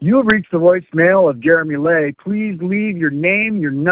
You have reached the voicemail of Jeremy Lay. Please leave your name, your number,